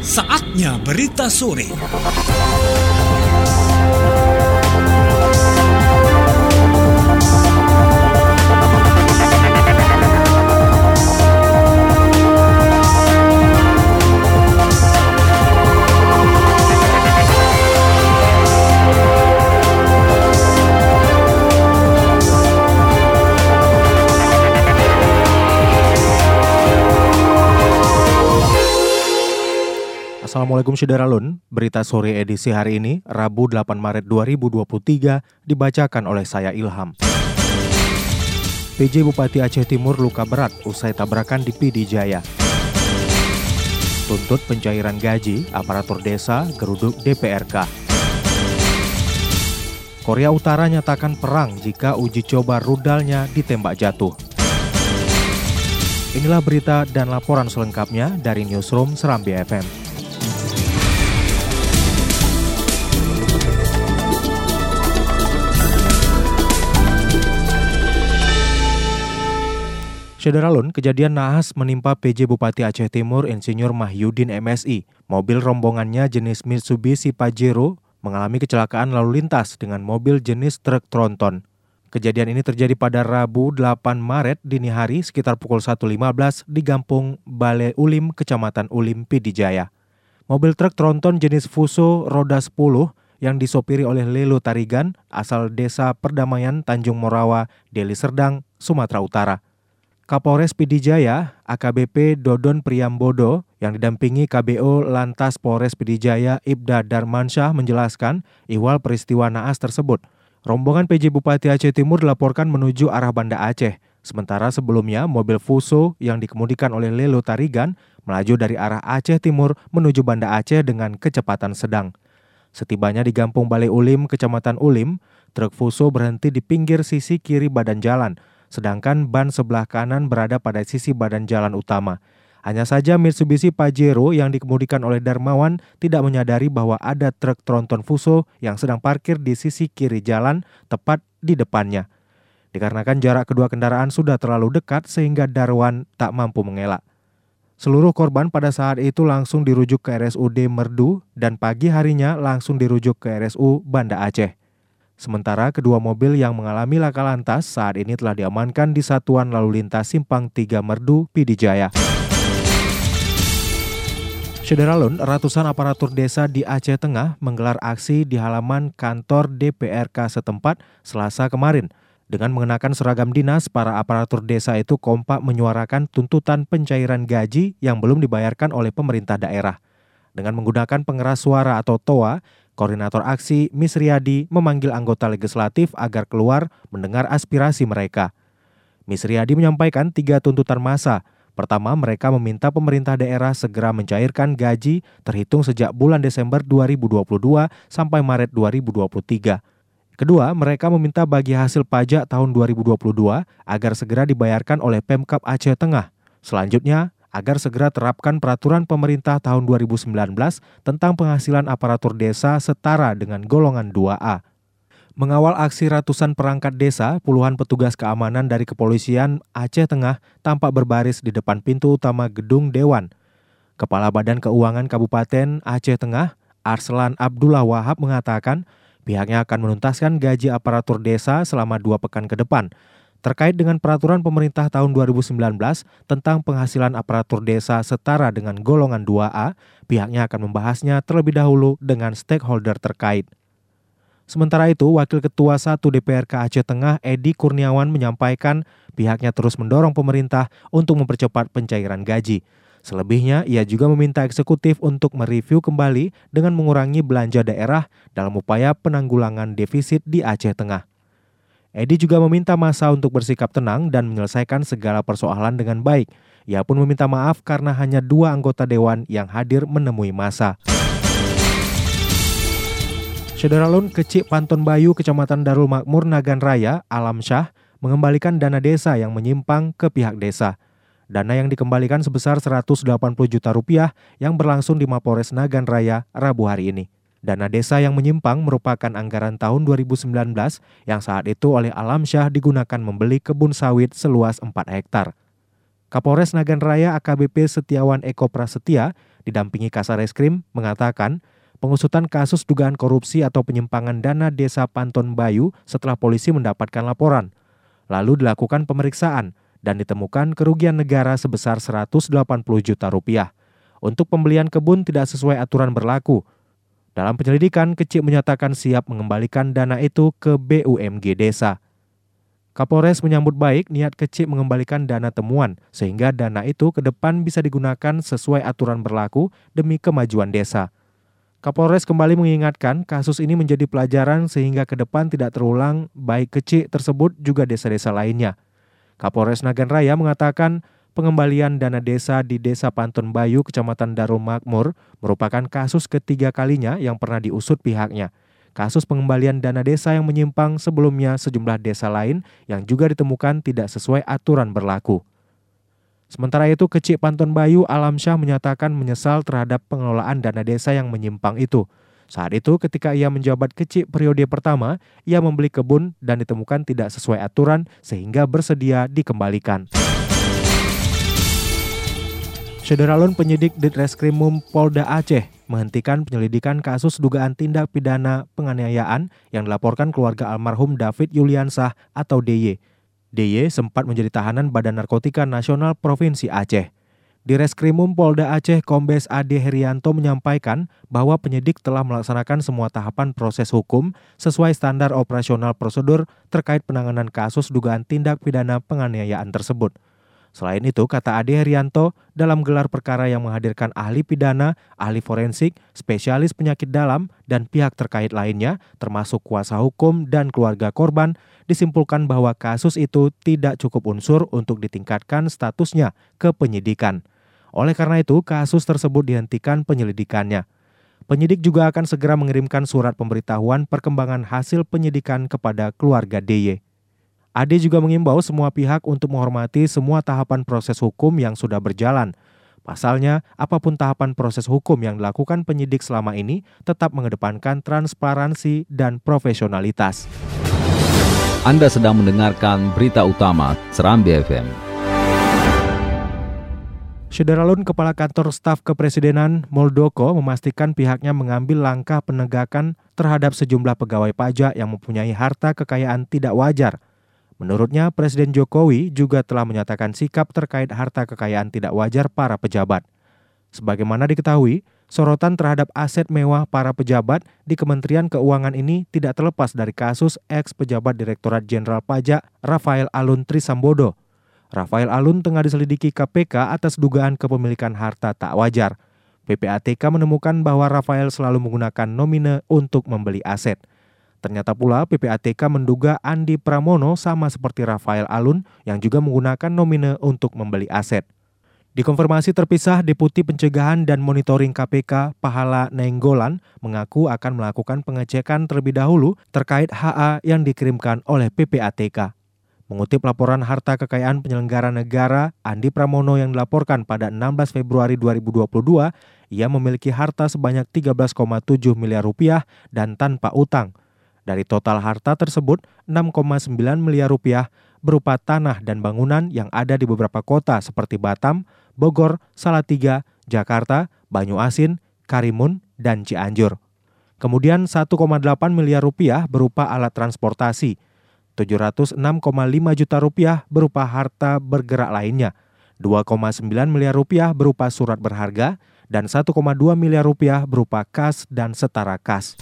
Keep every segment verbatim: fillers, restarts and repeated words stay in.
Saatnya berita sore. Assalamualaikum Syederalun, berita sore edisi hari ini, Rabu delapan Maret dua ribu dua puluh tiga, dibacakan oleh saya Ilham. P J Bupati Aceh Timur luka berat usai tabrakan di Pidijaya. Tuntut pencairan gaji, aparatur desa, geruduk D P R K. Korea Utara nyatakan perang jika uji coba rudalnya ditembak jatuh. Inilah berita dan laporan selengkapnya dari Newsroom Serambi F M. Syederalun, kejadian naas menimpa P J Bupati Aceh Timur Insinyur Mahyudin M Si. Mobil rombongannya jenis Mitsubishi Pajero mengalami kecelakaan lalu lintas dengan mobil jenis truk tronton. Kejadian ini terjadi pada Rabu delapan Maret dini hari sekitar pukul satu lima belas di Kampung Bale Ulim, Kecamatan Ulim, Pidijaya. Mobil truk tronton jenis Fuso roda sepuluh yang disopiri oleh Lelo Tarigan asal Desa Perdamaian Tanjung Morawa, Deli Serdang, Sumatera Utara. Kapolres Pidijaya, A K B P Dodon Priambodo, yang didampingi K B O Lantas Polres Pidijaya Ibda Darmansyah menjelaskan ihwal peristiwa naas tersebut. Rombongan P J Bupati Aceh Timur dilaporkan menuju arah Banda Aceh. Sementara sebelumnya mobil Fuso yang dikemudikan oleh Lelo Tarigan melaju dari arah Aceh Timur menuju Banda Aceh dengan kecepatan sedang. Setibanya di Kampung Bale Ulim, Kecamatan Ulim, truk Fuso berhenti di pinggir sisi kiri badan jalan, sedangkan ban sebelah kanan berada pada sisi badan jalan utama. Hanya saja Mitsubishi Pajero yang dikemudikan oleh Darmawan tidak menyadari bahwa ada truk tronton Fuso yang sedang parkir di sisi kiri jalan tepat di depannya. Dikarenakan jarak kedua kendaraan sudah terlalu dekat sehingga Darwan tak mampu mengelak. Seluruh korban pada saat itu langsung dirujuk ke R S U D Merdu dan pagi harinya langsung dirujuk ke R S U Banda Aceh. Sementara kedua mobil yang mengalami laka lantas saat ini telah diamankan di Satuan Lalu Lintas Simpang tiga Merdu, Pidijaya. Syederalun, ratusan aparatur desa di Aceh Tengah menggelar aksi di halaman kantor D P R K setempat Selasa kemarin. Dengan mengenakan seragam dinas, para aparatur desa itu kompak menyuarakan tuntutan pencairan gaji yang belum dibayarkan oleh pemerintah daerah. Dengan menggunakan pengeras suara atau toa, Koordinator aksi Misriadi memanggil anggota legislatif agar keluar mendengar aspirasi mereka. Misriadi menyampaikan tiga tuntutan massa. Pertama, mereka meminta pemerintah daerah segera mencairkan gaji terhitung sejak bulan Desember dua ribu dua puluh dua sampai Maret dua ribu dua puluh tiga. Kedua, mereka meminta bagi hasil pajak tahun dua ribu dua puluh dua agar segera dibayarkan oleh Pemkab Aceh Tengah. Selanjutnya, agar segera terapkan peraturan pemerintah tahun dua ribu sembilan belas tentang penghasilan aparatur desa setara dengan golongan dua A. Mengawal aksi ratusan perangkat desa, puluhan petugas keamanan dari Kepolisian Aceh Tengah tampak berbaris di depan pintu utama gedung Dewan. Kepala Badan Keuangan Kabupaten Aceh Tengah, Arslan Abdullah Wahab mengatakan pihaknya akan menuntaskan gaji aparatur desa selama dua pekan ke depan. Terkait dengan peraturan pemerintah tahun dua ribu sembilan belas tentang penghasilan aparatur desa setara dengan golongan dua A, pihaknya akan membahasnya terlebih dahulu dengan stakeholder terkait. Sementara itu, Wakil Ketua satu D P R K Aceh Tengah, Edi Kurniawan, menyampaikan pihaknya terus mendorong pemerintah untuk mempercepat pencairan gaji. Selebihnya, ia juga meminta eksekutif untuk mereview kembali dengan mengurangi belanja daerah dalam upaya penanggulangan defisit di Aceh Tengah. Edi juga meminta massa untuk bersikap tenang dan menyelesaikan segala persoalan dengan baik. Ia pun meminta maaf karena hanya dua anggota dewan yang hadir menemui massa. Syederalun, Kecik Panton Bayu, Kecamatan Darul Makmur, Nagan Raya, Alam Syah, mengembalikan dana desa yang menyimpang ke pihak desa. Dana yang dikembalikan sebesar seratus delapan puluh juta rupiah yang berlangsung di Mapolres Nagan Raya Rabu hari ini. Dana desa yang menyimpang merupakan anggaran tahun dua ribu sembilan belas yang saat itu oleh Alam Syah digunakan membeli kebun sawit seluas empat hektar. Kapolres Nagan Raya A K B P Setiawan Eko Prasetya didampingi Kasareskrim mengatakan pengusutan kasus dugaan korupsi atau penyimpangan dana Desa Panton Bayu setelah polisi mendapatkan laporan. Lalu dilakukan pemeriksaan dan ditemukan kerugian negara sebesar seratus delapan puluh juta rupiah. Untuk pembelian kebun tidak sesuai aturan berlaku. Dalam penyelidikan, Kecik menyatakan siap mengembalikan dana itu ke B U M G desa. Kapolres menyambut baik niat Kecik mengembalikan dana temuan, sehingga dana itu ke depan bisa digunakan sesuai aturan berlaku demi kemajuan desa. Kapolres kembali mengingatkan kasus ini menjadi pelajaran sehingga ke depan tidak terulang baik Kecik tersebut juga desa-desa lainnya. Kapolres Nagan Raya mengatakan pengembalian dana desa di Desa Panton Bayu, Kecamatan Darul Makmur merupakan kasus ketiga kalinya yang pernah diusut pihaknya. Kasus pengembalian dana desa yang menyimpang sebelumnya sejumlah desa lain yang juga ditemukan tidak sesuai aturan berlaku. Sementara itu, Kecik Panton Bayu Alamsyah menyatakan menyesal terhadap pengelolaan dana desa yang menyimpang itu. Saat itu, ketika ia menjabat Kecik periode pertama, ia membeli kebun dan ditemukan tidak sesuai aturan sehingga bersedia dikembalikan. Sederalun penyidik Ditreskrimum Polda Aceh menghentikan penyelidikan kasus dugaan tindak pidana penganiayaan yang dilaporkan keluarga almarhum David Yuliansah atau D Y. D Y sempat menjadi tahanan Badan Narkotika Nasional Provinsi Aceh. Di Reskrimum Polda Aceh, Kombes Ade Herianto menyampaikan bahwa penyidik telah melaksanakan semua tahapan proses hukum sesuai standar operasional prosedur terkait penanganan kasus dugaan tindak pidana penganiayaan tersebut. Selain itu, kata Ade Herianto, dalam gelar perkara yang menghadirkan ahli pidana, ahli forensik, spesialis penyakit dalam, dan pihak terkait lainnya, termasuk kuasa hukum dan keluarga korban, disimpulkan bahwa kasus itu tidak cukup unsur untuk ditingkatkan statusnya ke penyidikan. Oleh karena itu, kasus tersebut dihentikan penyelidikannya. Penyidik juga akan segera mengirimkan surat pemberitahuan perkembangan hasil penyidikan kepada keluarga D Y. Ade juga mengimbau semua pihak untuk menghormati semua tahapan proses hukum yang sudah berjalan. Pasalnya, apapun tahapan proses hukum yang dilakukan penyidik selama ini tetap mengedepankan transparansi dan profesionalitas. Anda sedang mendengarkan berita utama Serambi F M. Sederalun Kepala Kantor Staf Kepresidenan Muldoko memastikan pihaknya mengambil langkah penegakan terhadap sejumlah pegawai pajak yang mempunyai harta kekayaan tidak wajar. Menurutnya, Presiden Jokowi juga telah menyatakan sikap terkait harta kekayaan tidak wajar para pejabat. Sebagaimana diketahui, sorotan terhadap aset mewah para pejabat di Kementerian Keuangan ini tidak terlepas dari kasus ex-pejabat Direktorat Jenderal Pajak Rafael Alun Trisambodo. Rafael Alun tengah diselidiki K P K atas dugaan kepemilikan harta tak wajar. P P A T K menemukan bahwa Rafael selalu menggunakan nomine untuk membeli aset. Ternyata pula P P A T K menduga Andi Pramono sama seperti Rafael Alun yang juga menggunakan nomine untuk membeli aset. Di konfirmasi terpisah, Deputi Pencegahan dan Monitoring K P K Pahala Nainggolan mengaku akan melakukan pengecekan terlebih dahulu terkait H A yang dikirimkan oleh P P A T K. Mengutip laporan harta kekayaan penyelenggara negara, Andi Pramono yang dilaporkan pada enam belas Februari dua ribu dua puluh dua, ia memiliki harta sebanyak tiga belas koma tujuh miliar rupiah dan tanpa utang. Dari total harta tersebut, enam koma sembilan miliar rupiah berupa tanah dan bangunan yang ada di beberapa kota seperti Batam, Bogor, Salatiga, Jakarta, Banyuasin, Karimun, dan Cianjur. Kemudian satu koma delapan miliar rupiah berupa alat transportasi, tujuh ratus enam koma lima juta rupiah berupa harta bergerak lainnya, dua koma sembilan miliar rupiah berupa surat berharga, dan satu koma dua miliar rupiah berupa kas dan setara kas.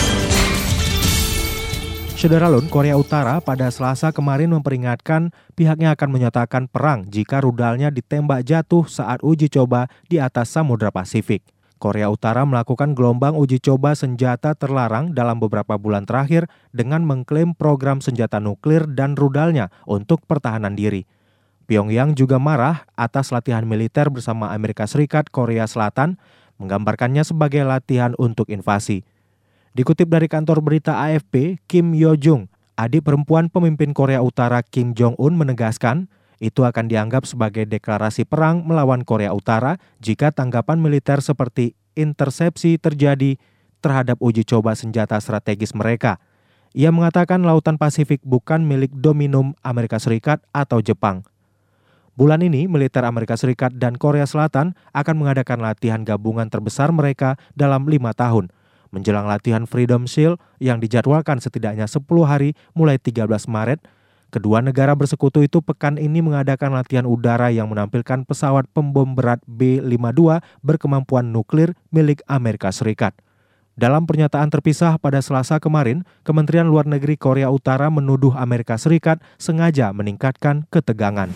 Sederalun, Korea Utara pada Selasa kemarin memperingatkan pihaknya akan menyatakan perang jika rudalnya ditembak jatuh saat uji coba di atas Samudra Pasifik. Korea Utara melakukan gelombang uji coba senjata terlarang dalam beberapa bulan terakhir dengan mengklaim program senjata nuklir dan rudalnya untuk pertahanan diri. Pyongyang juga marah atas latihan militer bersama Amerika Serikat Korea Selatan, menggambarkannya sebagai latihan untuk invasi. Dikutip dari kantor berita A F P, Kim Yo-jung, adik perempuan pemimpin Korea Utara Kim Jong-un menegaskan, itu akan dianggap sebagai deklarasi perang melawan Korea Utara jika tanggapan militer seperti intersepsi terjadi terhadap uji coba senjata strategis mereka. Ia mengatakan Lautan Pasifik bukan milik dominum Amerika Serikat atau Jepang. Bulan ini, militer Amerika Serikat dan Korea Selatan akan mengadakan latihan gabungan terbesar mereka dalam lima tahun. Menjelang latihan Freedom Shield yang dijadwalkan setidaknya sepuluh hari mulai tiga belas Maret, kedua negara bersekutu itu pekan ini mengadakan latihan udara yang menampilkan pesawat pembom berat B lima puluh dua berkemampuan nuklir milik Amerika Serikat. Dalam pernyataan terpisah pada Selasa kemarin, Kementerian Luar Negeri Korea Utara menuduh Amerika Serikat sengaja meningkatkan ketegangan.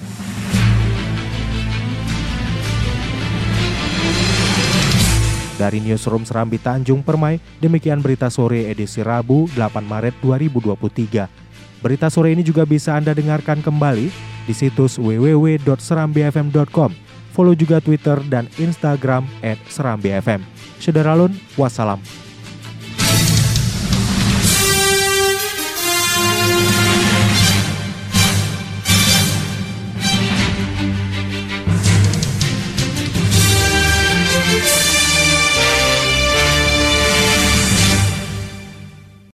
Dari Newsroom Serambi Tanjung Permai, demikian berita sore edisi Rabu delapan Maret dua ribu dua puluh tiga. Berita sore ini juga bisa Anda dengarkan kembali di situs w w w dot serambi f m dot com. Follow juga Twitter dan Instagram et serambi f m. Syederalun, wassalam.